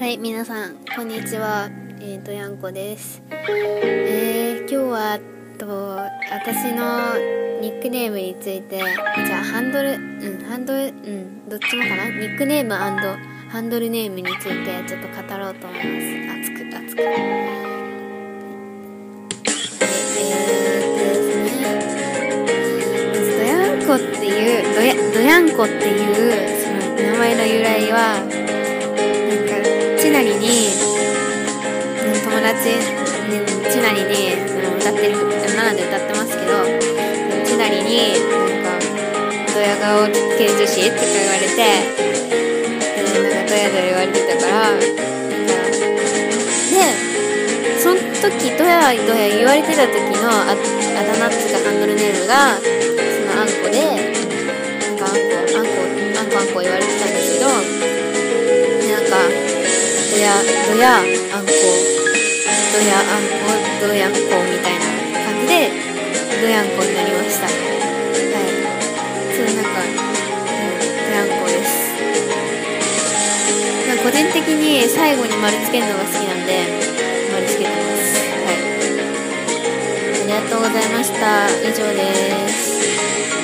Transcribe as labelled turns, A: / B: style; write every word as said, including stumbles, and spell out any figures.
A: はい、皆さんこんにちは。えーとやんこです。えー、今日はと私のニックネームについて、じゃあハンドルうんハンドルうんどっちもかな、ニックネーム&ハンドルネームについてちょっと語ろうと思います。熱く熱く。はい、えーとですね、どやんこっていうどやどやんこっていうその名前の由来は。ちなりに友達ちなりに歌ってるななで歌ってますけど、ちなりになんかドヤ顔系女子とか言われて、なんかドヤドヤ言われてたから、なんかでその時ドヤドヤ言われてた時の あ, あだ名っていうかハンドルネームがそのあんこで、なんかあんこあんこあんこあんこ言われてたんですけど、なんかどやどやあんこどやあんこどやんこみたいな感じでどやんこになりました。はい、そうなんか、うん、どやんこです。個人的に最後に丸つけるのが好きなんで丸つけてます。はい、ありがとうございました。以上です。